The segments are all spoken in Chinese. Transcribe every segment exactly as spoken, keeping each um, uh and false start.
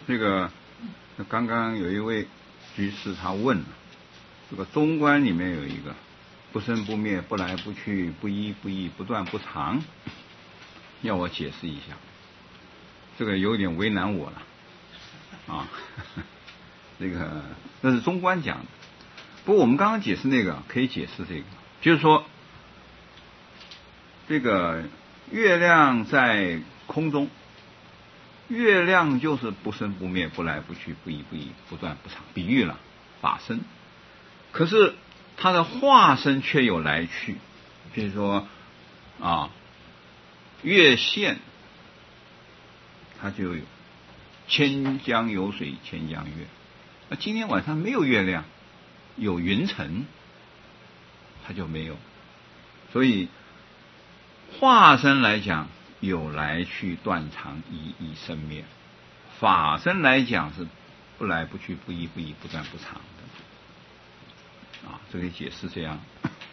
这个刚刚有一位居士他问了，这个中观里面有一个不生不灭、不来不去、不依不异、不断不长，要我解释一下，这个有点为难我了啊。这个那是中观讲的，不过我们刚刚解释那个可以解释这个，就是说这个月亮在空中，月亮就是不生不灭、不来不去、不依不异、不断不长，比喻了法身。可是它的化身却有来去，比如说啊，月现它就有千江有水千江月。那今天晚上没有月亮，有云层，它就没有。所以化身来讲有来去断常依依生灭，法身来讲是不来不去不依不异不断不长的啊，这个解释这样。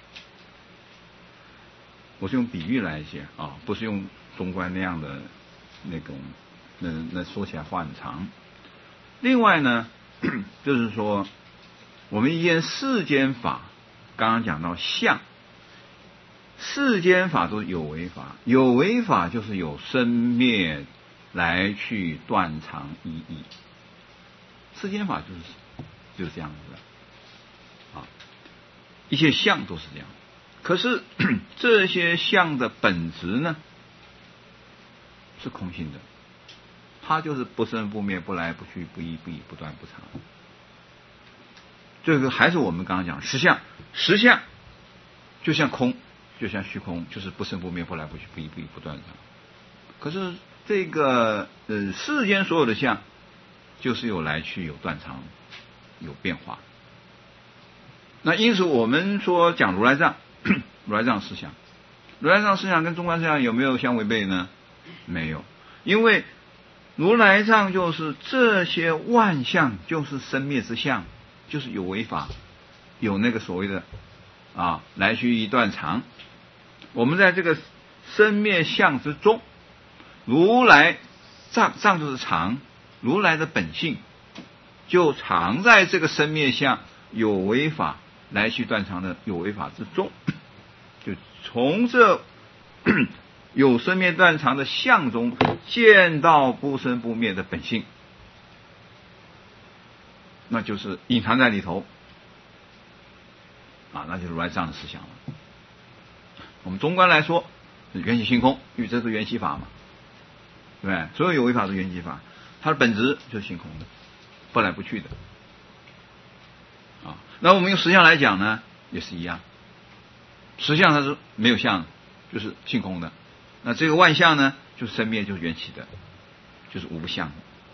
我是用比喻来写啊，不是用中观那样的那种，那那说起来话很长。另外呢，就是说我们一件世间法，刚刚讲到相，世间法都是有为法，有为法就是有生灭来去断常依依，世间法就是就是这样子的啊，一切相都是这样。可是这些相的本质呢是空性的，它就是不生不灭、不来不去、不依不异、不断不长。这个还是我们刚刚讲实相，实相就像空，就像虚空，就是不生不灭、不来不去、不依不异、不断长。可是这个呃世间所有的相，就是有来去、有断常、有变化。那因此我们说讲如来藏，如来藏思想，如来藏思想跟中观思想有没有相违背呢？没有，因为如来藏就是这些万象就是生灭之相，就是有为法，有那个所谓的啊来去依断常。我们在这个生灭相之中，如来藏藏就是常，如来的本性就常在这个生灭相有为法来去断常的有为法之中，就从这有生灭断常的相中见到不生不灭的本性，那就是隐藏在里头啊，那就是如来藏的思想了。我们中观来说是缘起性空，因为这是缘起法嘛，对不对？所有有为法是缘起法，它的本质就是性空的，不来不去的啊。那我们用实相来讲呢，也是一样，实相它是没有相，就是性空的。那这个万象呢，就是生灭，就是缘起的，就是无相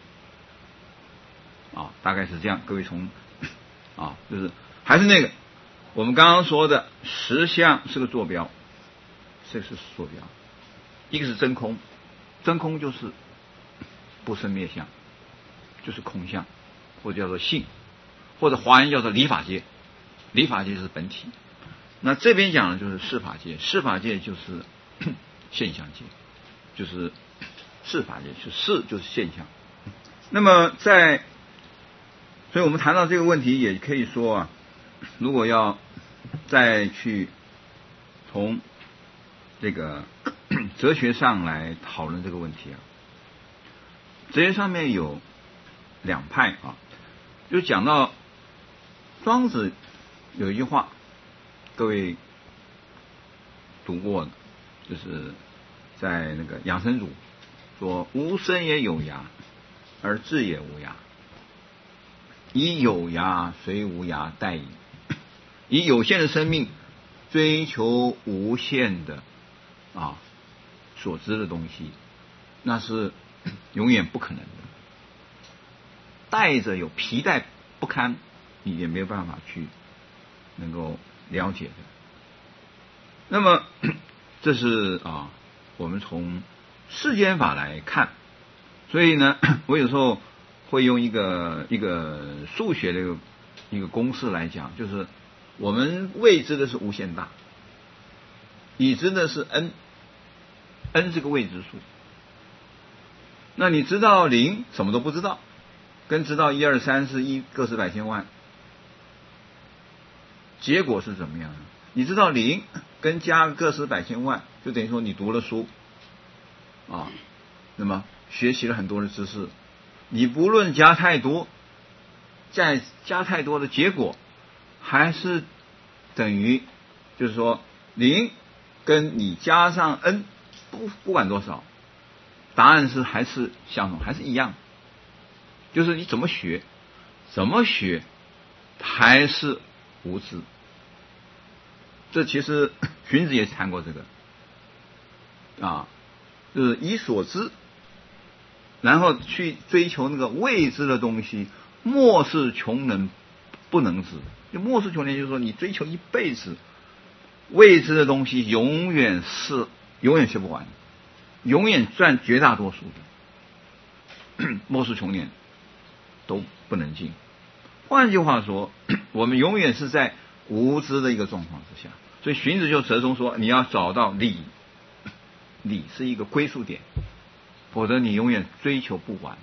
啊，大概是这样。各位从啊，就是还是那个我们刚刚说的实相是个坐标，这是坐标，一个是真空，真空就是不生灭相，就是空相，或者叫做性，或者华严叫做理法界，理法界是本体。那这边讲的就是事法界，事法界就是现象界，就是事法界，是事就是现象。那么在，所以我们谈到这个问题，也可以说啊，如果要再去从这个哲学上来讨论这个问题啊，哲学上面有两派啊，就讲到庄子有一句话，各位读过的，就是在那个养生主说，无生也有涯，而智也无涯，以有涯随无涯殆矣。以有限的生命追求无限的啊所知的东西，那是永远不可能的。带着有皮带不堪，你也没有办法去能够了解的。那么这是啊，我们从世间法来看，所以呢，我有时候会用一个一个数学的一个一个公式来讲，就是我们未知的是无限大，已知的是 n，n 是个未知数。那你知道零，什么都不知道， 跟知道一二三四一个十百千万，结果是怎么样呢？你知道零跟加个十百千万，就等于说你读了书啊，那么学习了很多的知识，你不论加太多，再加太多的结果还是等于，就是说零跟你加上 n 不不管多少，答案是还是相同，还是一样，就是你怎么学怎么学还是无知。这其实荀子也谈过这个啊，就是以所知，然后去追求那个未知的东西，莫是穷人不能知。就莫是穷人，就是说你追求一辈子未知的东西，永远是永远学不完，永远占绝大多数的。莫是穷年都不能进。换句话说，我们永远是在无知的一个状况之下。所以荀子就折中说，你要找到理，理是一个归宿点，否则你永远追求不完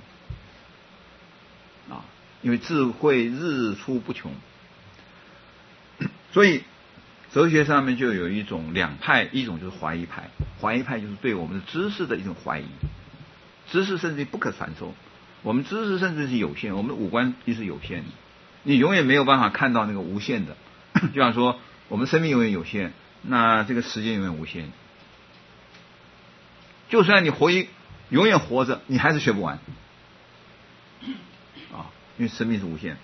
啊！因为智慧日出不穷。所以哲学上面就有一种两派，一种就是怀疑派，怀疑派就是对我们的知识的一种怀疑，知识甚至不可传授，我们知识甚至是有限，我们的五官也是有限的，你永远没有办法看到那个无限的。就像说我们生命永远有限，那这个时间永远无限，就算你活一永远活着，你还是学不完啊，因为生命是无限。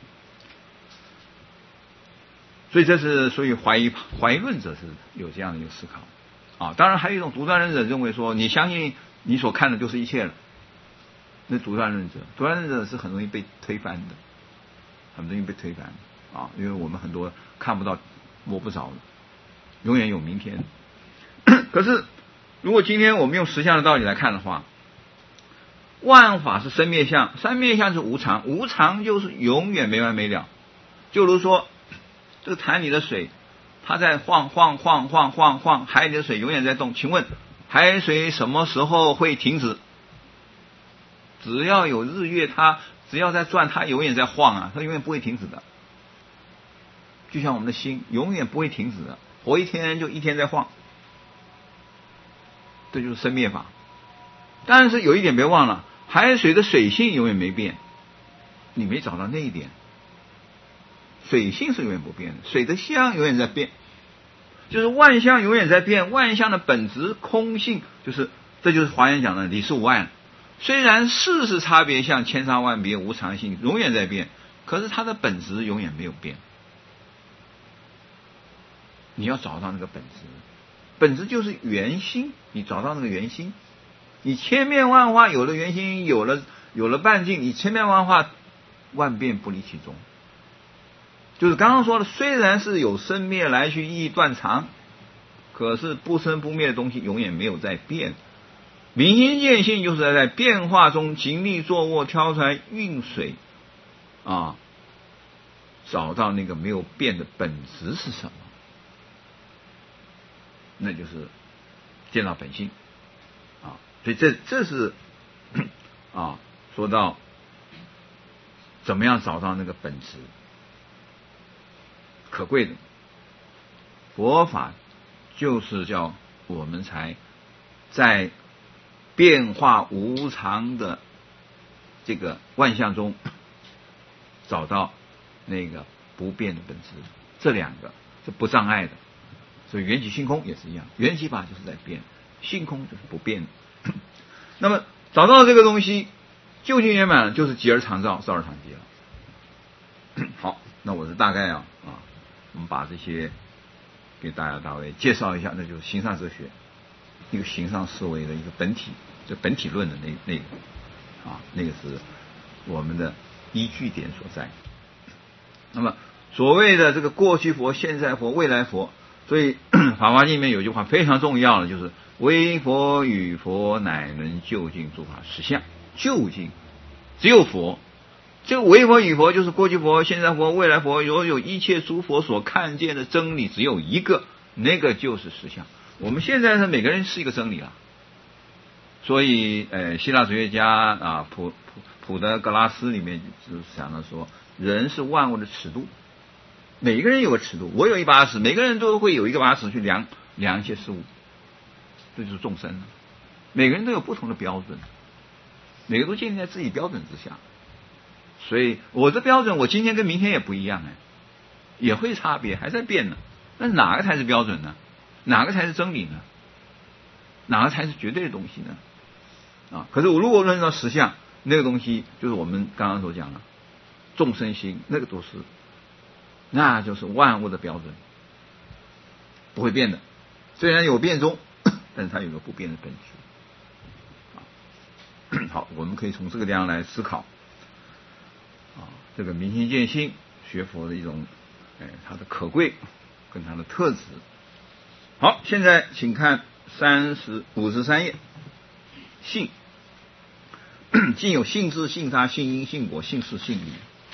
所以这是所以怀疑怀疑论者是有这样的一个思考啊。当然还有一种独断论者认为说，你相信你所看的就是一切了，那独断论者，独断论者是很容易被推翻的，很容易被推翻啊，因为我们很多看不到摸不着的，永远有明天。可是如果今天我们用实相的道理来看的话，万法是生灭相，生灭相是无常，无常就是永远没完没了。就如说这个潭里的水，它在晃晃晃晃晃晃，海里的水永远在动。请问海水什么时候会停止？只要有日月，它只要在转，它永远在晃啊，它永远不会停止的。就像我们的心永远不会停止的，活一天就一天在晃，这就是生灭法。但是有一点别忘了，海水的水性永远没变，你没找到那一点。水性是永远不变的，水的相永远在变，就是万象永远在变，万象的本质空性，就是这就是华严讲的理事无碍。虽然事是差别相，千差万别，无常性永远在变，可是它的本质永远没有变。你要找到那个本质，本质就是原心，你找到那个原心，你千变万化有了原心，有了有了半径，你千变万化万变不离其中。就是刚刚说的，虽然是有生灭来去意义断常，可是不生不灭的东西永远没有在变。明心见性就是在变化中经历坐卧挑船运水啊，找到那个没有变的本质是什么，那就是见到本性啊。所以这这是啊，说到怎么样找到那个本质。可贵的佛法就是叫我们才在变化无常的这个万象中找到那个不变的本质，这两个是不障碍的。所以缘起性空也是一样，缘起法就是在变，性空就是不变的。那么找到这个东西究竟圆满了，就是极而常照，照而常寂了。好，那我是大概啊啊我们把这些给大家大概介绍一下，那就是形上哲学一个形上思维的一个本体，就本体论的那那个啊，那个是我们的依据点所在。那么所谓的这个过去佛、现在佛、未来佛，所以《法华经》里面有句话非常重要的，就是唯佛与佛乃能究竟诸法实相。究竟只有佛，这个唯佛与佛就是过去佛、现在佛、未来佛，所有一切诸佛所看见的真理只有一个，那个就是实相。我们现在是每个人是一个真理了。所以呃，希腊哲学家啊，普普普德格拉斯里面就讲到说，人是万物的尺度，每个人有个尺度，我有一把尺，每个人都会有一个把尺去量量一些事物，这就是众生了。每个人都有不同的标准，每个都建立在自己标准之下，所以我的标准，我今天跟明天也不一样哎，也会差别，还在变呢。那哪个才是标准呢？哪个才是真理呢？哪个才是绝对的东西呢？啊！可是我如果论到实相，那个东西就是我们刚刚所讲的众生心，那个都是，那就是万物的标准，不会变的。虽然有变中，但是它有个不变的本质。啊，好，我们可以从这个地方来思考。啊，这个明心见性，学佛的一种，哎，它的可贵跟它的特质。好，现在请看三十五十三页，性。既有性质、性差、性因、性果、性事、性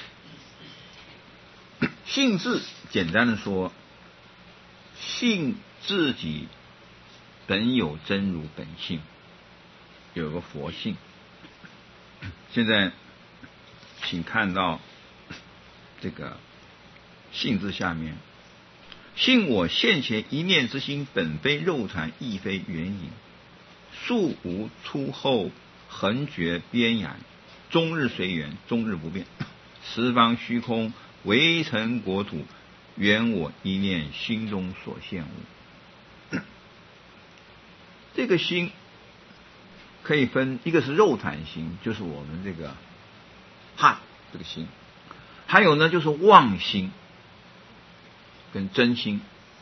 理。性质简单的说，性自己本有真如本性，有个佛性。现在请看到这个性字下面，性我现前一念之心，本非肉产，亦非缘影，素无出后，恒绝边沿，终日随缘，终日不变，十方虚空，唯尘国土，缘我一念心中所现物。这个心可以分，一个是肉产心，就是我们这个汉这个心，还有呢就是妄心跟真心。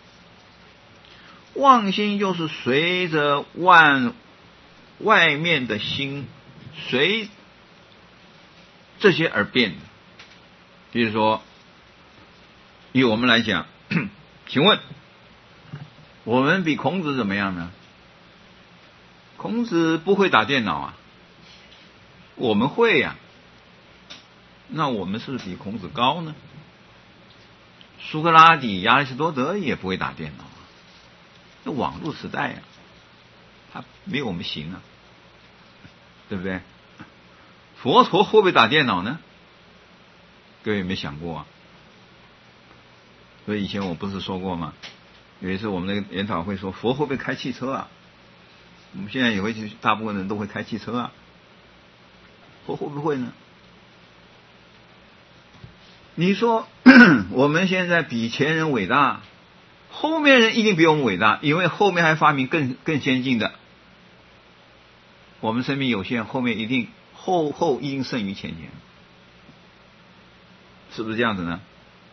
妄心就是随着万外面的心随这些而变的。比如说以我们来讲，请问我们比孔子怎么样呢？孔子不会打电脑啊，我们会呀、啊，那我们是不是比孔子高呢？苏格拉底、亚里士多德也不会打电脑啊，那网络时代啊，他没有我们行啊，对不对？佛陀会不会打电脑呢？各位有没有想过啊？所以以前我不是说过吗？有一次我们那个研讨会说，佛会不会开汽车啊？我们现在也会去，大部分人都会开汽车啊，佛会不会呢？你说我们现在比前人伟大，后面人一定比我们伟大，因为后面还发明更更先进的。我们生命有限，后面一定后后一定胜于前前，是不是这样子呢？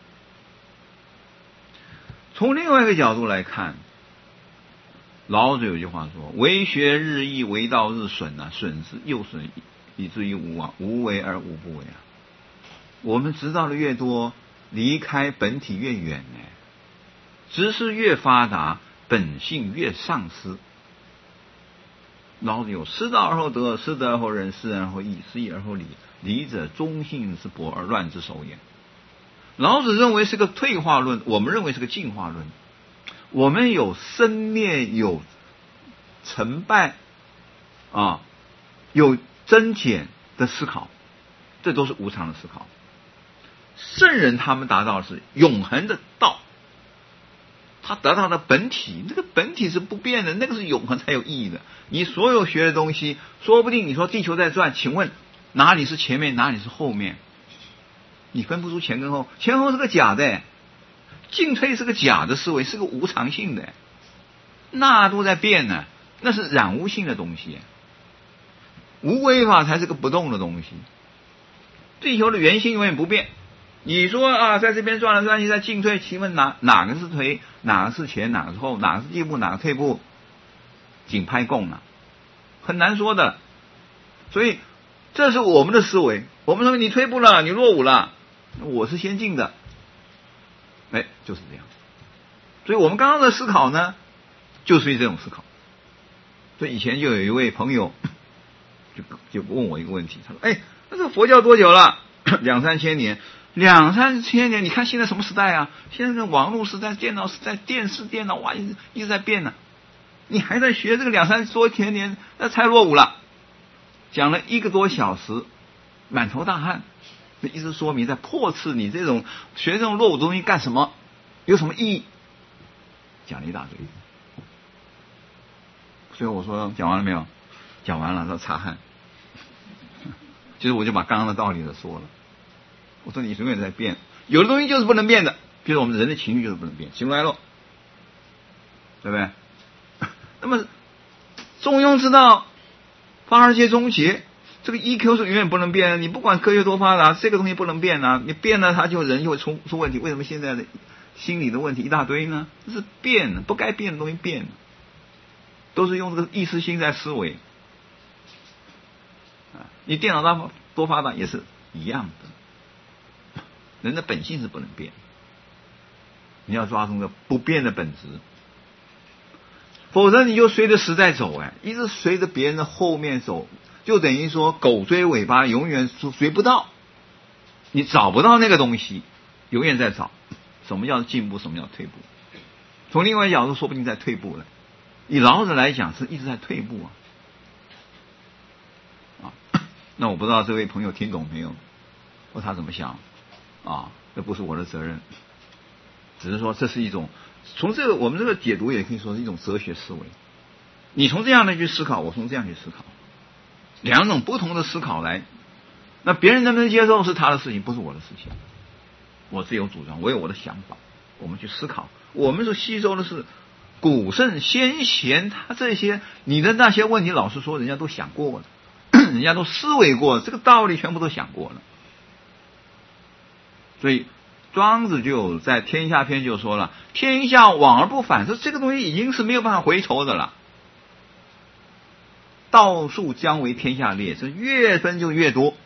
从另外一个角度来看，老子有句话说：“为学日益，为道日损啊，损之又损，以至于无啊，无为而无不为啊。”我们知道的越多，离开本体越远呢。知识越发达，本性越丧失。老子有失道而后得，失德而后仁，失仁而后义，失义而后礼。礼者忠信之薄而乱之首也。老子认为是个退化论，我们认为是个进化论。我们有生灭，有成败啊，有增减的思考，这都是无常的思考。圣人他们达到的是永恒的道，他得到的本体，那个本体是不变的，那个是永恒才有意义的。你所有学的东西，说不定你说地球在转，请问哪里是前面，哪里是后面？你分不出前跟后，前后是个假的，进退是个假的思维，是个无常性的，那都在变呢，那是染污性的东西。无为法才是个不动的东西。地球的圆心永远不变。你说啊，在这边转来转去，在进退，请问哪哪个是推，哪个是前，哪个是后，哪个是进步，哪个退步？紧拍供了，很难说的。所以这是我们的思维。我们说你退步了，你落伍了，我是先进的，哎，就是这样。所以我们刚刚的思考呢，就属于这种思考。所以以前就有一位朋友就就问我一个问题，他说：“哎，那这个佛教多久了？两三千年。两三千年，你看现在什么时代啊？现在是网络时代、电脑时代、电视、电脑，哇，一直一直在变呢。你还在学这个两三多千年，那太落伍了。”讲了一个多小时， 满头大汗，那意思说明在破斥你这种学这种落伍的东西干什么？有什么意义？讲了一大堆。所以我说讲完了没有？讲完了，说擦汗。其实我就把刚刚的道理都说了。我说你永远在变，有的东西就是不能变的，比如我们人的情绪就是不能变，喜怒哀乐，对不对？那么中庸之道，八十界中邪，这个 E Q 是永远不能变的。你不管科学多发达，这个东西不能变啊！你变了，它就人就会出出问题。为什么现在的心理的问题一大堆呢？这是变了，不该变的东西变了，都是用这个意识心在思维。啊，你电脑大多发达也是一样的。人的本性是不能变，你要抓住个不变的本质，否则你就随着时代走，哎，一直随着别人的后面走，就等于说狗追尾巴，永远追不到，你找不到那个东西，永远在找。什么叫进步？什么叫退步？从另外一个角度，说不定在退步了。以老子来讲，是一直在退步啊。啊，那我不知道这位朋友听懂没有，或他怎么想？啊，这不是我的责任，只是说这是一种从这个我们这个解读也可以说是一种哲学思维。你从这样的去思考，我从这样去思考，两种不同的思考来，那别人能不能接受是他的事情，不是我的事情。我自有主张，我有我的想法，我们去思考。我们所吸收的是古圣先贤他这些你的那些问题，老实说，人家都想过了，人家都思维过了，这个道理全部都想过了。所以庄子就在天下篇就说了，天下往而不反，说这个东西已经是没有办法回头的了。道术将为天下裂，是越分就越多。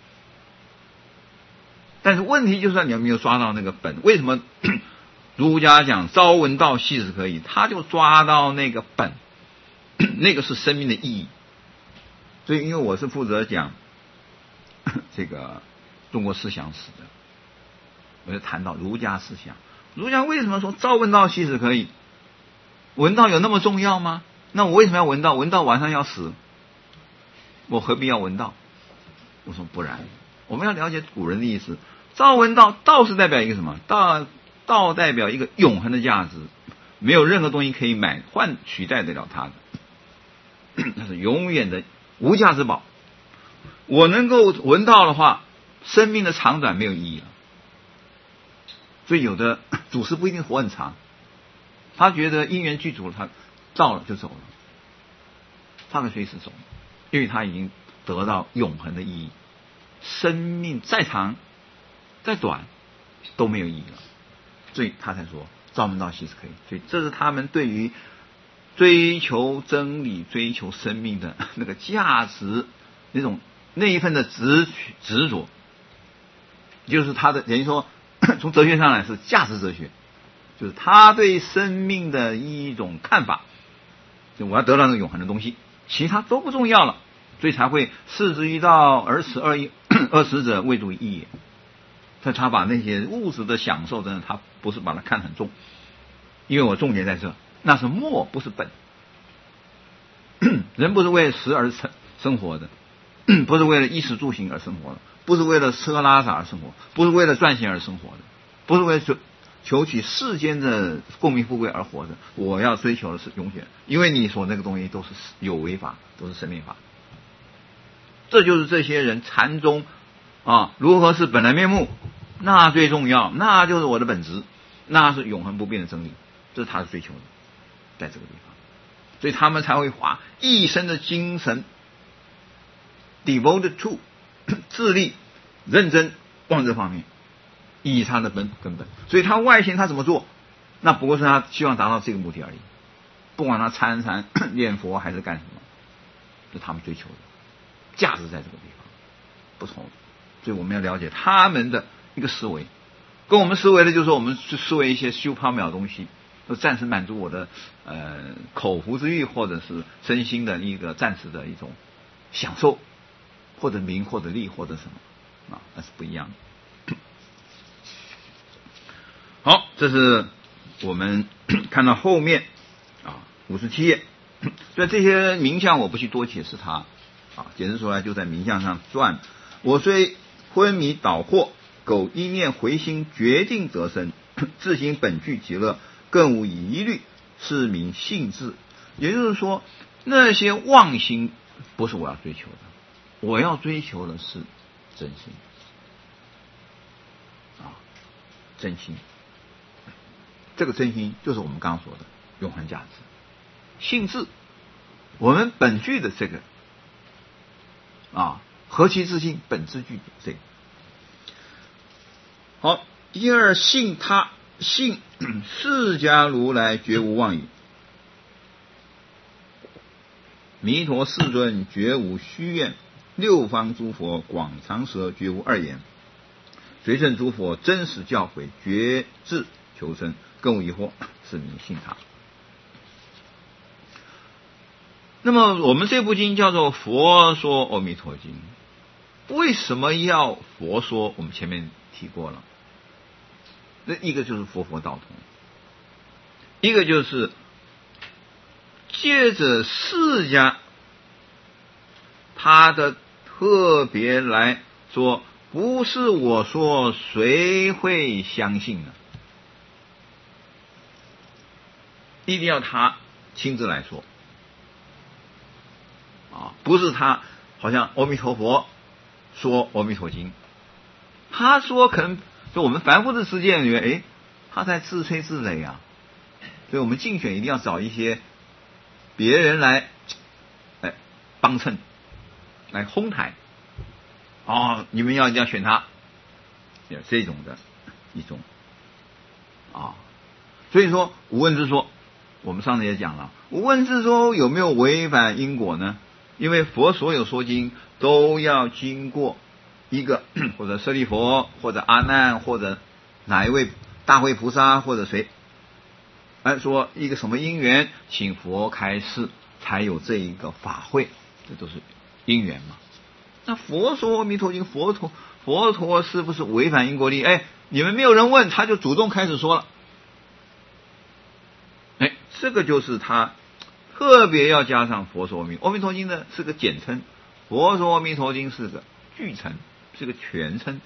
但是问题就是你有没有抓到那个本？为什么儒家讲朝闻道夕死可以？他就抓到那个本，那个是生命的意义。所以因为我是负责讲这个中国思想史的，我就谈到儒家思想。儒家为什么说朝闻道夕死可以？闻道有那么重要吗？那我为什么要闻道？闻道晚上要死，我何必要闻道？我说不然，我们要了解古人的意思。朝闻道，道是代表一个什么？道道代表一个永恒的价值，没有任何东西可以买换取代得了它的，那是永远的无价之宝。我能够闻道的话，生命的长短没有意义了。所以有的祖师不一定活很长，他觉得因缘具足了，他到了就走了，他可以随时走，因为他已经得到永恒的意义。生命再长再短都没有意义了，所以他才说朝闻道夕死可以。所以这是他们对于追求真理、追求生命的那个价值，那种那一份的执执着，就是他的等于说从哲学上来是价值哲学，就是他对生命的一种看法，就我要得到那个永恒的东西，其他都不重要了，所以才会视之于道而耻二二耻者未足义也。他他把那些物质的享受，真的他不是把它看很重，因为我重点在这，那是末不是本。人不是为了食而生生活的，不是为了衣食住行而生活的，不是为了吃喝拉撒而生活，不是为了赚钱而生活的，不是为了求求取世间的功名富贵而活着。我要追求的是永远，因为你所那个东西都是有为法，都是生命法。这就是这些人禅宗啊，如何是本来面目，那最重要，那就是我的本质，那是永恒不变的真理，这是他的追求的，在这个地方，所以他们才会花一生的精神 devoted to 致力认真往这方面，以他的本根本。所以他外形他怎么做，那不过是他希望达到这个目的而已，不管他参禅念佛还是干什么，是他们追求的价值在这个地方不同。所以我们要了解他们的一个思维，跟我们思维的就是说我们去思维一些虚无缥缈的东西，就暂时满足我的呃口腹之欲，或者是身心的一个暂时的一种享受，或者名或者利或者什么啊，那是不一样的。好，这是我们看到后面啊五十七页，所以这些名相我不去多解释它啊，解释出来就在名相上转。我虽昏迷倒惑，苟一念回心，决定得生，自行本具极乐，更无疑虑，是名性智。也就是说，那些妄心不是我要追求的，我要追求的是真心啊，真心。这个真心就是我们刚刚说的永恒价值，性智，我们本具的这个啊，何其自性，本自具的这个。好，第二性他，性释迦如来绝无妄语，弥陀世尊绝无虚愿，六方诸佛广长舌绝无二言，随顺诸佛真实教诲，觉智求生，更无疑惑，是名性他。那么我们这部经叫做《佛说阿弥陀经》，为什么要佛说？我们前面提过了，那一个就是佛佛道同，一个就是借着释迦他的特别来说，不是我说谁会相信呢？一定要他亲自来说啊，不是他好像阿弥陀佛说阿弥陀经，他说可能就我们凡夫的世界里面，哎，他在自吹自擂啊，所以我们竞选一定要找一些别人来哎帮衬，来哄抬哦，你们要一定要选他，有这种的一种啊，所以说无问之说，我们上次也讲了，无问之说有没有违反因果呢？因为佛所有说经都要经过一个或者舍利佛，或者阿难，或者哪一位大慧菩萨，或者谁，哎说一个什么因缘，请佛开示，才有这一个法会，这都是因缘嘛。那佛说阿弥陀经，佛陀佛陀是不是违反因果力？哎，你们没有人问，他就主动开始说了。哎，这个就是他特别要加上佛说阿弥阿弥陀经的是个简称，佛说阿弥陀经是个具称，是个全称。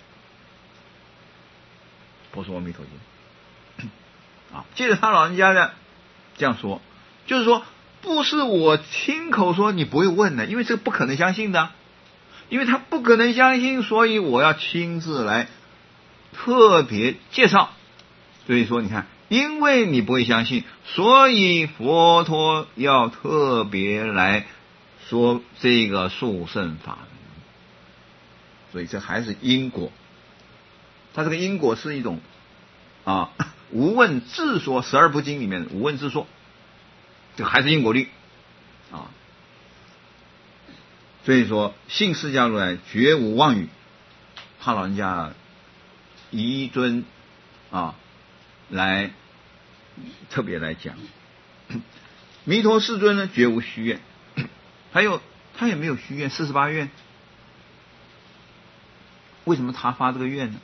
佛说阿弥陀经啊，借着他老人家的这样说，就是说不是我亲口说你不会问的，因为这个不可能相信的，因为他不可能相信，所以我要亲自来特别介绍。所以说你看，因为你不会相信，所以佛陀要特别来说这个殊胜法门。所以这还是因果，它这个因果是一种啊无问自说，十二部经里面的无问自说，这还是因果律啊。所以说信释迦如来绝无妄语，他老人家遗尊啊来特别来讲，弥陀世尊呢绝无虚愿，还有他也没有虚愿，四十八愿，为什么他发这个愿呢？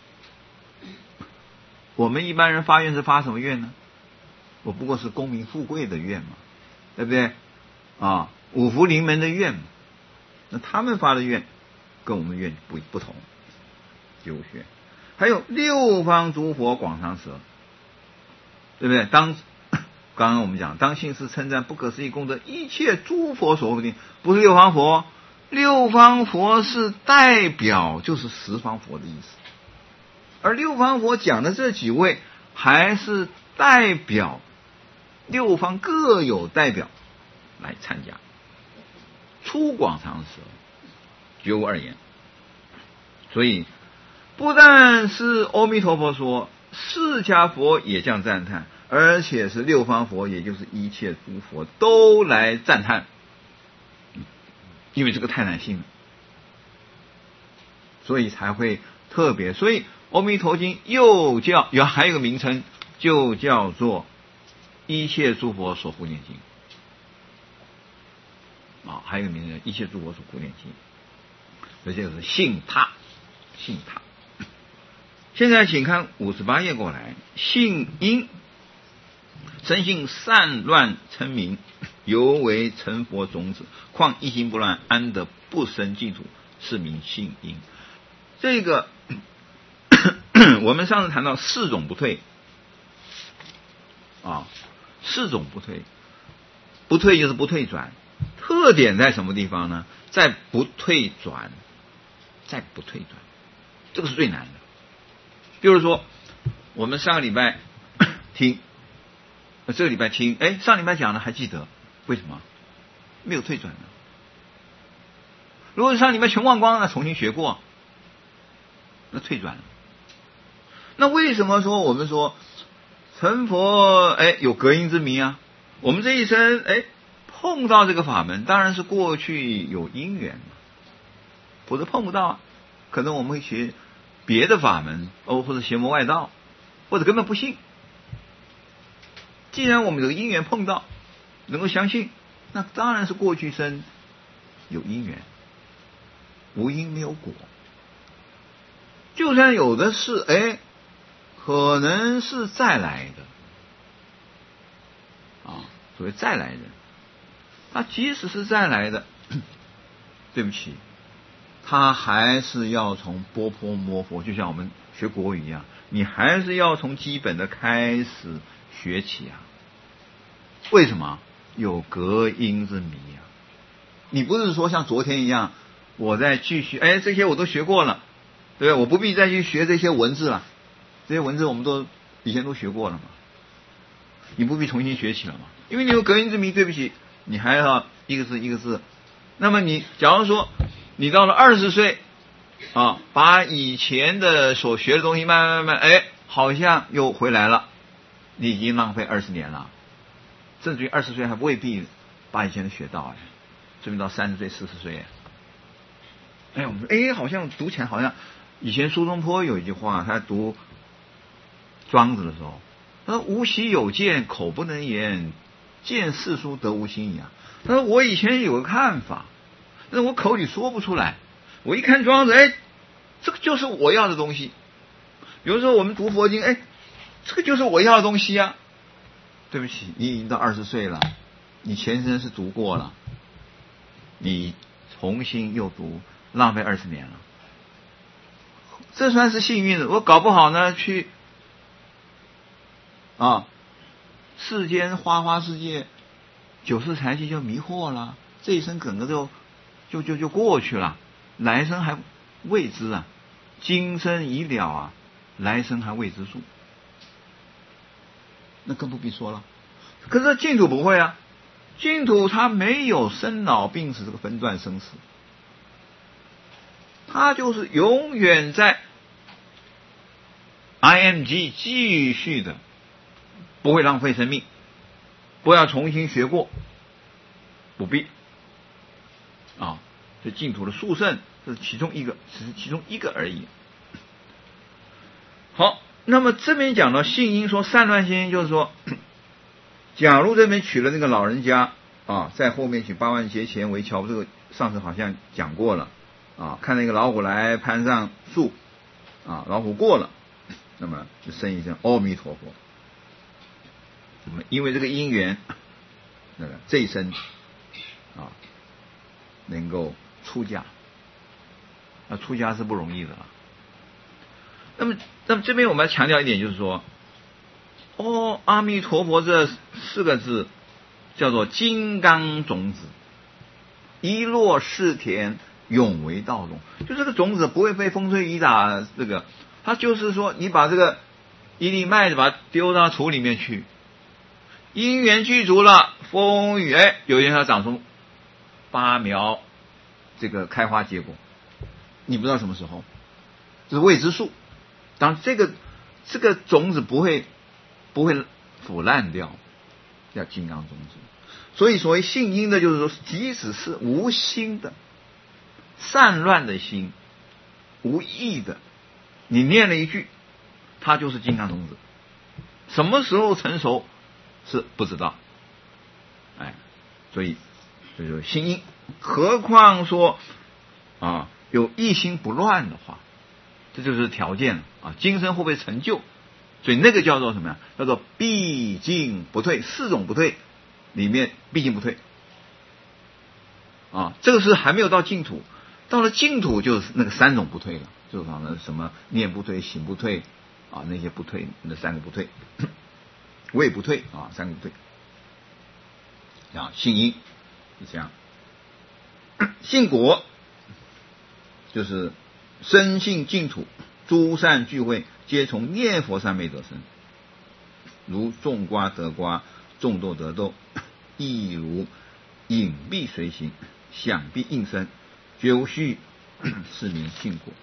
我们一般人发愿是发什么愿呢？我不过是功名富贵的愿嘛，对不对啊？五福临门的愿嘛。那他们发的愿跟我们愿不不同，绝无虚愿。还有六方诸佛广长舌，对不对？当刚刚我们讲，当信士称赞不可思议功德，一切诸佛所不定，不是六方佛，六方佛是代表，就是十方佛的意思。而六方佛讲的这几位，还是代表六方各有代表来参加，出广长舌，绝无二言。所以不但是阿弥陀佛说，释迦佛也这样赞叹，而且是六方佛，也就是一切诸佛都来赞叹，因为这个太难信了，所以才会特别。所以阿弥陀经又叫有还有一个名称，就叫做一切诸佛所护念经啊，还有一个名称一切诸佛所护念经，所以这个是信他，信他。现在请看五十八页过来，信因，生性善乱称名，犹为成佛种子，况一心不乱，安得不生净土，是名信因。 这个我们上次谈到四种不退啊，四种不退，不退就是不退转，特点在什么地方呢？在不退转，在不退转，这个是最难的。比如说，我们上个礼拜听，这个礼拜听，哎，上礼拜讲的还记得，为什么？没有退转的。如果上礼拜全忘光了，重新学过，那退转了。那为什么说我们说成佛哎有隔音之谜啊？我们这一生哎碰到这个法门，当然是过去有因缘嘛，否则碰不到啊。可能我们会学别的法门哦，或者邪魔外道，或者根本不信。既然我们有因缘碰到，能够相信，那当然是过去生有因缘，无因没有果。就算有的是哎，可能是再来的啊，所谓再来的，他即使是再来的，对不起，他还是要从波波摸佛，就像我们学国语一样，你还是要从基本的开始学起啊。为什么？有隔音之谜啊！你不是说像昨天一样，我再继续，哎，这些我都学过了，对不对？我不必再去学这些文字了，这些文字我们都以前都学过了嘛，你不必重新学起了嘛，因为你有隔音之谜，对不起，你还要一个字一个字。那么你假如说你到了二十岁啊，把以前的所学的东西慢慢慢慢，哎，好像又回来了，你已经浪费二十年了。甚至于二十岁还未必把以前的学到，哎，甚至到三十岁、四十岁，哎，我们说，哎，好像读起来好像以前苏东坡有一句话，他读庄子的时候，他说：“无习有见，口不能言，见世书得无心矣啊。”他说：“我以前有个看法，但是我口里说不出来。我一看庄子，哎，这个就是我要的东西。比如说我们读佛经，哎，这个就是我要的东西啊。”对不起，你已经到二十岁了，你前生是读过了，你重新又读，浪费二十年了。这算是幸运的，我搞不好呢，去啊，世间花花世界，九世禅期就迷惑了，这一生整个就就就就过去了，来生还未知啊，今生已了啊，来生还未知数。那更不必说了。可是净土不会啊，净土它没有生老病死这个分段生死，它就是永远在 I M G 继续的，不会浪费生命，不要重新学过，不必啊。这净土的殊胜，这是其中一个，只是其中一个而已。好。那么这边讲到信因，说散乱心因，就是说，假如这边取了那个老人家啊，在后面取八万节前为桥，这个上次好像讲过了啊，看那个老虎来攀上树啊，老虎过了，那么就声一声阿弥陀佛。那么因为这个因缘，那个这一生啊，能够出家，那出家是不容易的了。那么，那么这边我们要强调一点，就是说，哦，阿弥陀佛这四个字叫做金刚种子，一落是田，永为道种。就这个种子不会被风吹雨打，这个它就是说，你把这个一粒麦子把它丢到土里面去，因缘具足了，风雨哎，有一天它长出芭苗，这个开花结果，你不知道什么时候，这是未知数。当然这个这个种子不会不会腐烂掉，叫金刚种子。所以所谓信因的，就是说，即使是无心的、散乱的心、无意的，你念了一句，它就是金刚种子。什么时候成熟是不知道，哎，所以这就是信因。何况说啊，有一心不乱的话，这就是条件了啊！今生会不会成就？所以那个叫做什么呀？叫做毕竟不退，四种不退里面毕竟不退啊！这个是还没有到净土，到了净土就是那个三种不退了。 就是什么什么念不退、行不退啊，那些不退，那三个不退，位不退啊，三个不退。啊，信因是这样，信果就是生性净土，诸善聚会，皆从念佛三昧得生。如种瓜得瓜，种豆得豆，亦如隐蔽随行，想必应生，绝无虚，是名信果。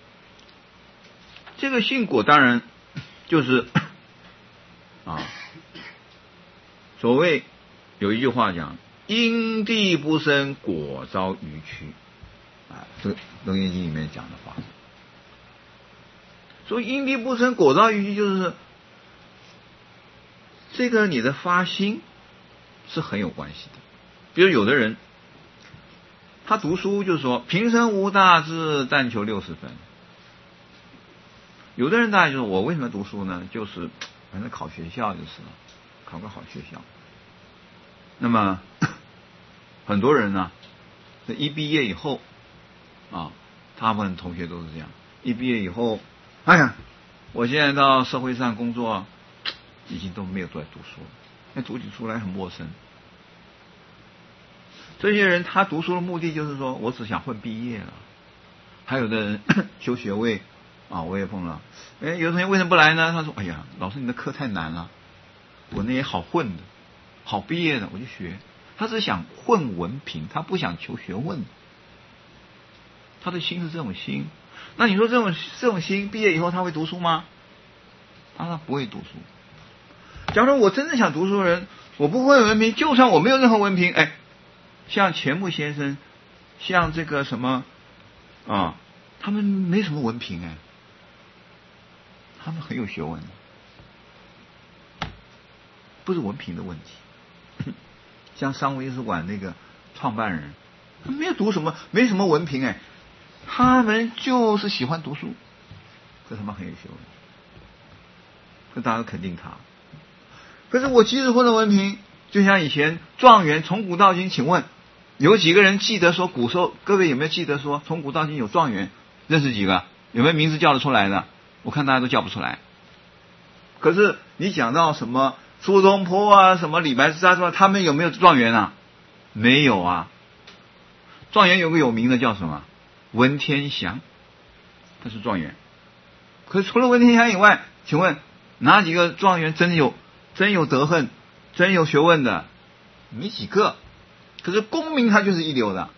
这个信果当然就是啊，所谓有一句话讲，因地不生，果遭逾矩，啊，这个《楞严经》里面讲的话。所以因地不生，果遭逾矩，就是这个你的发心是很有关系的。比如有的人他读书就是说平生无大志，但求六十分。有的人大概就是我为什么读书呢？就是反正考学校就是了，考个好学校。那么很多人呢，这一毕业以后啊，大部分同学都是这样，一毕业以后，哎呀，我现在到社会上工作，已经都没有都在读书了，那读起书来很陌生。这些人他读书的目的就是说我只想混毕业了。还有的人修学位啊，我也碰了，哎，有的同学为什么不来呢？他说，哎呀，老师你的课太难了，我那些好混的好毕业的我就学。他是想混文凭，他不想求学问，他的心是这种心。那你说这种这种心毕业以后他会读书吗？当然不会读书。假如我真正想读书的人，我不会文凭，就算我没有任何文凭，哎，像钱穆先生，像这个什么啊，他们没什么文凭哎，他们很有学问，不是文凭的问题。像商务印书馆那个创办人，他没有读什么，没什么文凭哎，他们就是喜欢读书，可他们很有学问，所以大家肯定他。可是我即使混了文凭，就像以前状元从古到今，请问有几个人记得说古时候？各位有没有记得说从古到今有状元？认识几个？有没有名字叫得出来的？我看大家都叫不出来。可是你讲到什么苏东坡啊，什么李白之啊，他们有没有状元啊？没有啊。状元有个有名的叫什么？文天祥，他是状元。可是除了文天祥以外，请问哪几个状元真有真有德行、真有学问的？没几个。可是功名他就是一流的。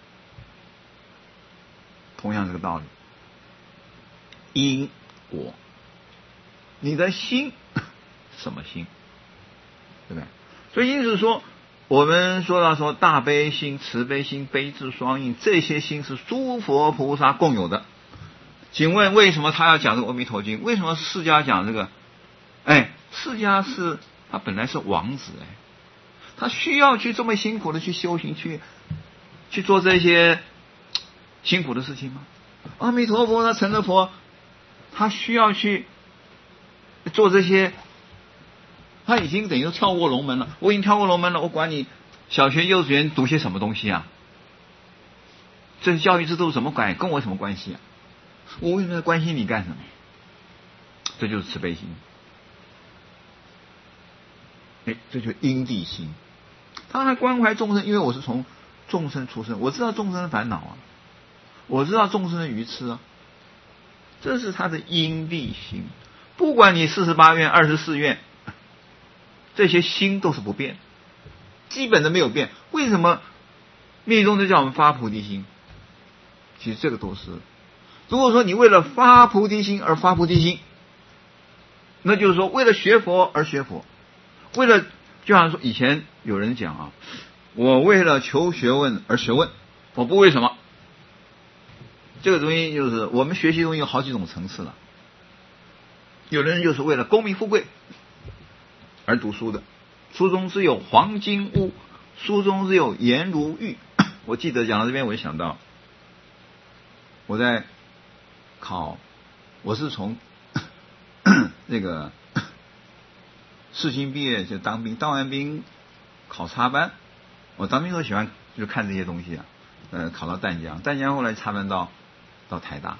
同样这个道理，因果，你的心什么心？对不对？所以因此说，我们说到说大悲心、慈悲心、悲智双运，这些心是诸佛菩萨共有的。请问为什么他要讲这个《阿弥陀经》？为什么释迦讲这个？哎，释迦是他本来是王子哎，他需要去这么辛苦的去修行，去去做这些辛苦的事情吗？阿弥陀佛他成了佛，他需要去做这些，他已经等于说跳过龙门了。我已经跳过龙门了，我管你小学幼稚园读些什么东西啊？这教育制度怎么改，跟我什么关系啊？我为什么要关心你干什么？这就是慈悲心。哎，这就是因地心。他还关怀众生，因为我是从众生出生，我知道众生的烦恼啊，我知道众生的愚痴啊，这是他的因地心。不管你四十八愿、二十四愿，这些心都是不变，基本的没有变。为什么密宗就叫我们发菩提心？其实这个都是，如果说你为了发菩提心而发菩提心，那就是说为了学佛而学佛，为了就像说以前有人讲啊，我为了求学问而学问，我不为什么。这个东西就是我们学习东西有好几种层次了。有的人就是为了功名富贵而读书的，书中自有黄金屋，书中自有颜如玉。我记得讲到这边，我就想到我在考，我是从那个世新毕业就当兵，当完兵考插班。我当兵时候喜欢就看这些东西啊，呃，考到淡江，淡江后来插班到到台大。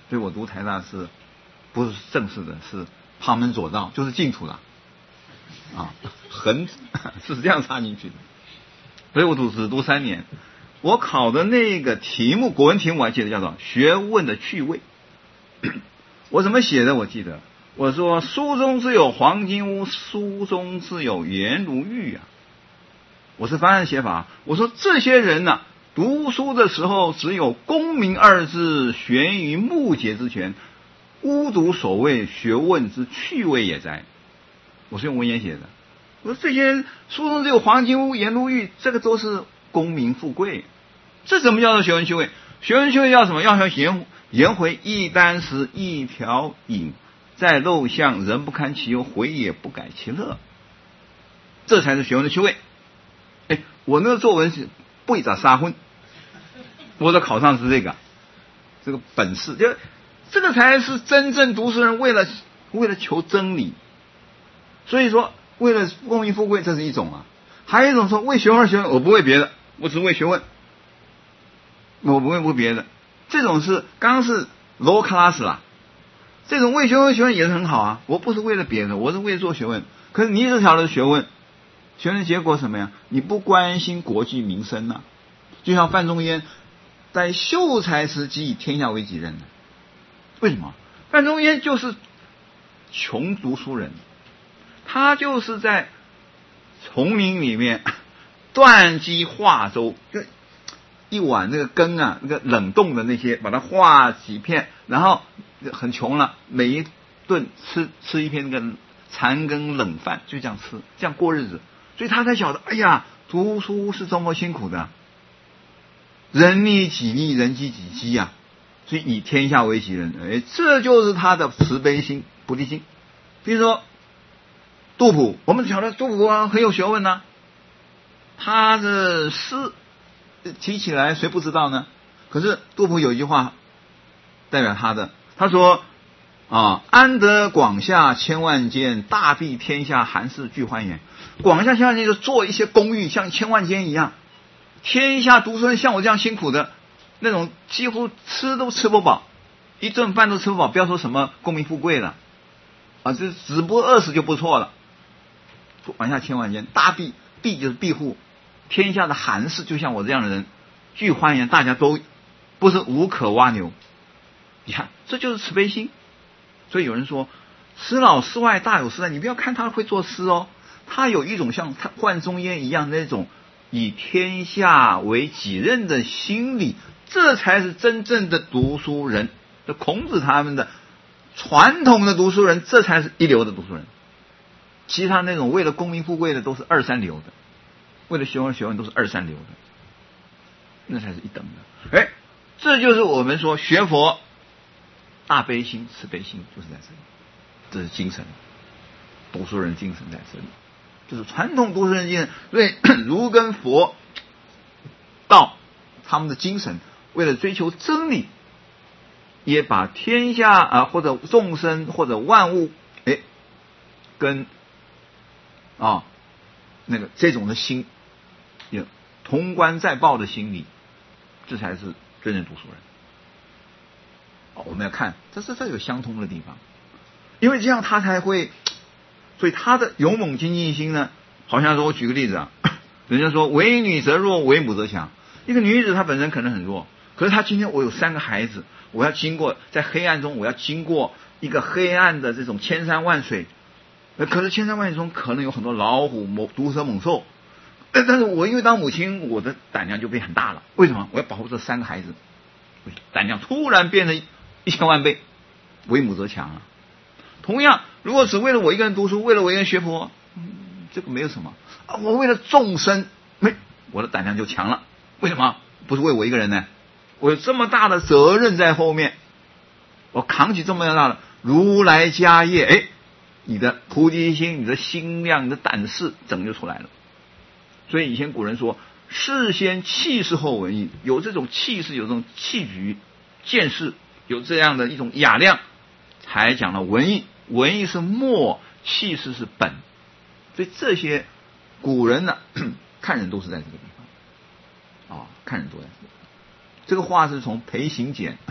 所以我读台大是不是正式的，是旁门左道，就是净土了啊，横是这样插进去的。所以我读只读三年。我考的那个题目，国文题目我还记得，叫做学问的趣味。我怎么写的？我记得我说书中自有黄金屋，书中自有颜如玉啊。我是翻译写法，我说这些人呢、啊，读书的时候只有功名二字悬于目睫之前，吾独所谓学问之趣味也哉。我是用文言写的。我说这些书中只有黄金屋、颜如玉，这个都是功名富贵。这怎么叫做学问趣味？学问趣味要什么？要像颜颜回一箪食，一瓢饮，在陋巷，人不堪其忧，回也不改其乐。这才是学问的趣味。哎，我那个作文是背着杀昏，我的考上是这个，这个本事，就这个才是真正读书人为了为了求真理。所以说，为了功名富贵，这是一种啊；还有一种说为学问而学问，我不为别的，我只为学问。我不会为别的，这种是刚刚是 low class 啦，这种为学问学问也是很好啊。我不是为了别的，我是为了做学问。可是你只晓得学问，学问的结果什么呀？你不关心国计民生呐、啊。就像范仲淹在秀才时即以天下为己任的，为什么？范仲淹就是穷读书人，他就是在丛林里面断机化粥。一碗那个羹啊，那个冷冻的那些，把它化几片，然后很穷了，每一顿吃吃一片那个残羹冷饭，就这样吃，这样过日子。所以他才晓得，哎呀，读书是多么辛苦的，人利己利，人饥己饥啊。所以以天下为己任，哎，这就是他的慈悲心、菩提心。比如说杜甫，我们晓得杜甫啊很有学问呐、啊，他的诗提起来谁不知道呢？可是杜甫有一句话代表他的，他说啊，安得广厦千万间，大庇天下寒士俱欢颜。广厦千万间就做一些公寓，像千万间一样。天下读书人像我这样辛苦的那种，几乎吃都吃不饱，一顿饭都吃不饱，不要说什么功名富贵了啊，这只不过饿死就不错了。广厦千万间，大庇庇就是庇护。天下的寒士就像我这样的人俱欢颜，大家都不是无可挖牛。你看，这就是慈悲心。所以有人说诗老诗外大有诗在，你不要看他会作诗哦，他有一种像范仲淹一样那种以天下为己任的心理，这才是真正的读书人。孔子他们的传统的读书人，这才是一流的读书人。其他那种为了功名富贵的都是二三流的，为了学问学问都是二三流的，那才是一等的。哎，这就是我们说学佛大悲心、慈悲心，就是在这里，这是精神，读书人精神在这里，就是传统读书人精神。所以儒跟佛道他们的精神，为了追求真理，也把天下啊或者众生或者万物，哎，跟啊那个这种的心。有潼关再报的心理，这才是真正读书人。哦，我们要看，这是这有相通的地方，因为这样他才会，所以他的勇猛精进心呢，好像说我举个例子啊，人家说为女则弱，为母则强。一个女子她本身可能很弱，可是她今天我有三个孩子，我要经过在黑暗中，我要经过一个黑暗的这种千山万水，可是千山万水中可能有很多老虎、猛毒蛇、猛兽。但是我因为当母亲，我的胆量就变很大了。为什么？我要保护这三个孩子，胆量突然变成一千万倍，为母则强啊。同样，如果只为了我一个人读书，为了我一个人学佛，嗯、这个没有什么啊。我为了众生，没我的胆量就强了。为什么？不是为我一个人呢？我有这么大的责任在后面，我扛起这么大的如来家业，哎，你的菩提心、你的心量、你的胆识，整就出来了。所以以前古人说，事先气势后文艺，有这种气势，有这种气局、见识，有这样的一种雅量，才讲了文艺。文艺是末，气势是本。所以这些古人呢，看人都是在这个地方啊，看人都在这个地方。这个话是从裴行俭、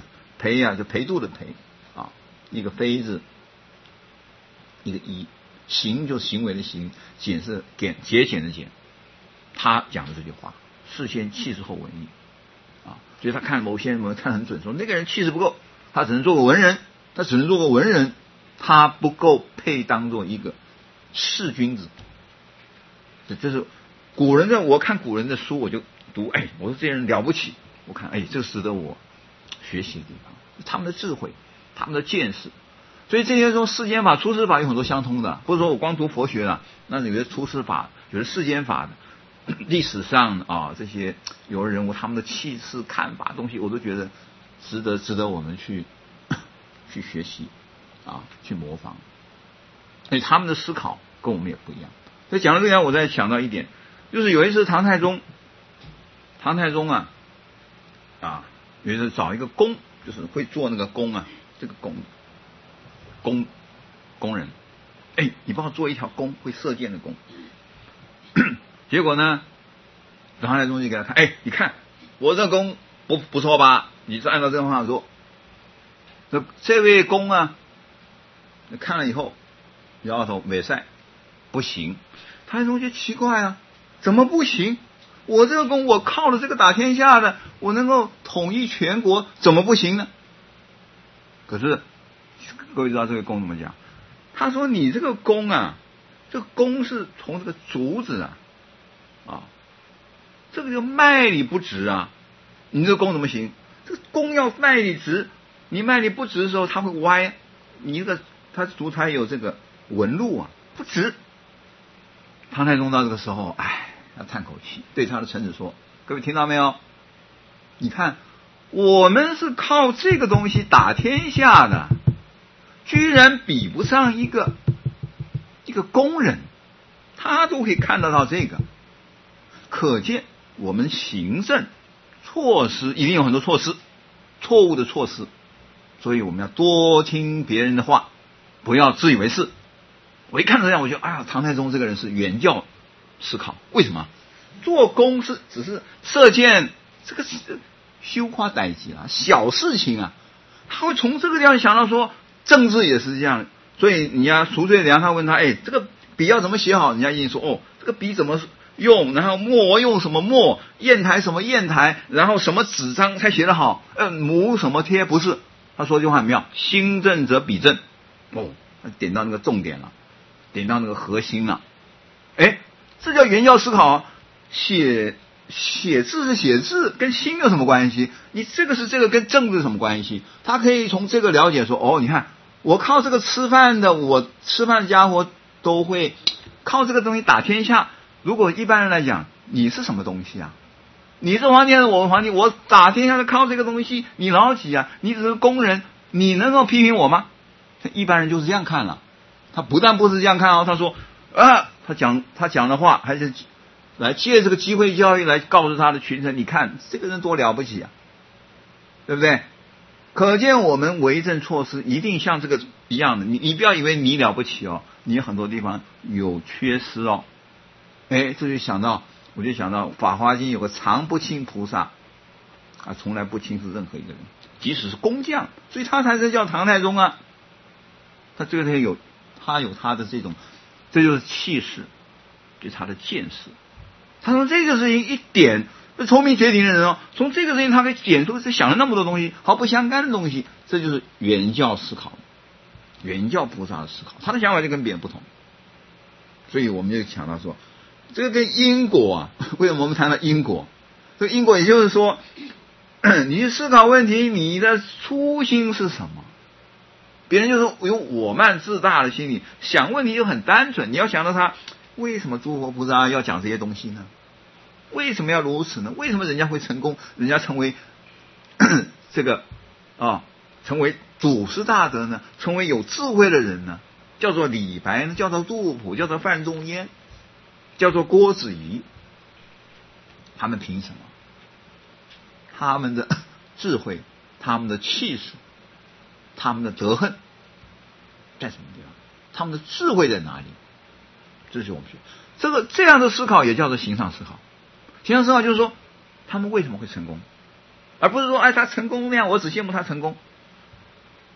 裴啊，就裴度的裴啊，一个非字，一个一，行就是行为的行，简是简节俭的简。他讲的这句话，事先气势后文艺啊，所以他看某些人看得很准，说那个人气势不够，他只能做个文人，他只能做个文人，他不够配当做一个士君子。这这是古人的，我看古人的书我就读，哎，我说这些人了不起，我看哎，这值得我学习的地方，他们的智慧，他们的见识。所以这些说世间法、出世法有很多相通的，不是说我光读佛学了，那有的出世法，有的世间法的。历史上啊，这些有的人物他们的气势、看法东西，我都觉得值得值得我们去去学习啊，去模仿。所以他们的思考跟我们也不一样。所以讲到这样，我再想到一点，就是有一次唐太宗，唐太宗啊啊，有一次找一个工，就是会做那个弓啊，这个弓弓工人，哎，你帮我做一条弓，会射箭的弓。结果呢，唐太宗就给他看，哎，你看我这弓不不错吧？你是按照这个方法做。这这位公啊，看了以后摇摇头，没赛，不行。唐太宗就奇怪啊，怎么不行？我这个弓我靠了这个打天下的，我能够统一全国，怎么不行呢？可是各位知道这个弓怎么讲？他说你这个弓啊，这个弓是从这个竹子啊。啊，这个就脉理不直啊！你这个弓怎么行？这个弓要脉理直，你脉理不直的时候，它会歪。你这个它竹才有这个纹路啊，不直。唐太宗到这个时候，哎，要叹口气，对他的臣子说：“各位听到没有？你看，我们是靠这个东西打天下的，居然比不上一个一个工人，他都可以看得到这个。”可见我们行政措施一定有很多措施，错误的措施，所以我们要多听别人的话，不要自以为是。我一看到这样，我就哎呀，唐太宗这个人是原教思考。为什么做工是只是射箭，这个是羞夸歹己啊，小事情啊，他会从这个地方想到说，政治也是这样。所以你要熟睡良，他问他，哎，这个笔要怎么写好？人家一定说，哦，这个笔怎么用，然后墨用什么墨，砚台什么砚台，然后什么纸张才写得好，呃，模什么贴，不是。他说这句话很妙，心正则笔正。哦，点到那个重点了，点到那个核心了。哎，这叫原教思考啊。写写字是写字，跟心有什么关系？你这个是这个跟政治有什么关系？他可以从这个了解说，哦，你看我靠这个吃饭的，我吃饭的家伙都会靠这个东西打天下。如果一般人来讲，你是什么东西啊？你是皇帝还是我皇帝？我打天下是靠这个东西，你老几啊？你只是工人，你能够批评我吗？一般人就是这样看了。他不但不是这样看哦，他说啊，他讲他讲的话还是来借这个机会教育来告诉他的群臣，你看这个人多了不起啊，对不对？可见我们为政措施一定像这个一样的，你你不要以为你了不起哦，你很多地方有缺失哦。哎，这就想到，我就想到《法华经》有个常不轻菩萨，啊，从来不轻视任何一个人，即使是工匠，所以他才是叫唐太宗啊。他这个人有，他有他的这种，这就是气势，就是他的见识。他从这个事情一点，聪明绝顶的人哦，从这个事情他可以点出，是想了那么多东西，毫不相干的东西，这就是原教思考，原教菩萨的思考，他的想法就跟别人不同。所以我们就讲到说，这个跟因果啊，为什么我们谈到因果？这个因果也就是说，你思考问题，你的初心是什么？别人就是有我慢自大的心理，想问题就很单纯。你要想到他为什么诸佛菩萨要讲这些东西呢？为什么要如此呢？为什么人家会成功？人家成为这个啊，成为祖师大德呢？成为有智慧的人呢？叫做李白呢？叫做杜甫？叫做范仲淹？叫做郭子仪？他们凭什么？他们的智慧，他们的气势，他们的德行在什么地方？他们的智慧在哪里？这是我们学这个这样的思考也叫做形上思考。形上思考就是说，他们为什么会成功，而不是说哎他成功那样，我只羡慕他成功。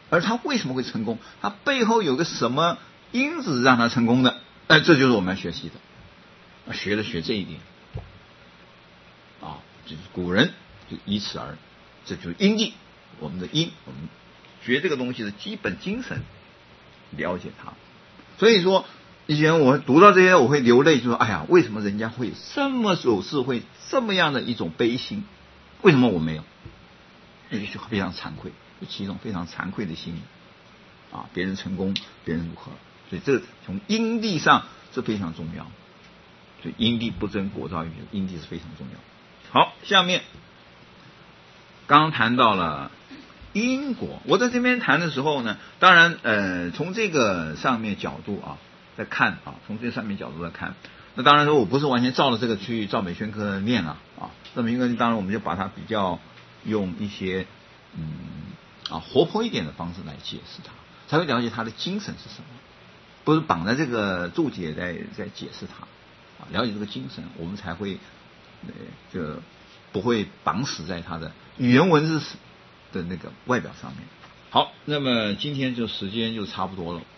而他为什么会成功？他背后有个什么因子让他成功的？哎，这就是我们要学习的，学的学这一点啊，就是古人就以此而，这就是因地，我们的因，我们学这个东西的基本精神，了解它。所以说，以前我读到这些，我会流泪，就说：哎呀，为什么人家会这么有智慧，这么样的一种悲心？为什么我没有？那就非常惭愧，就起一种非常惭愧的心啊！别人成功，别人如何？所以这从因地上是非常重要。所以因地不争，果造于因地是非常重要。好，下面刚刚谈到了因果，我在这边谈的时候呢，当然呃，从这个上面角度啊在看啊，从这上面角度来看，那当然说我不是完全照着这个去照本宣科念了啊。那么因为当然我们就把它比较用一些嗯啊活泼一点的方式来解释它，才会了解它的精神是什么，不是绑在这个注解在在解释它啊，了解这个精神，我们才会呃这个不会绑死在它的语言文字的那个外表上面。好，那么今天就时间就差不多了。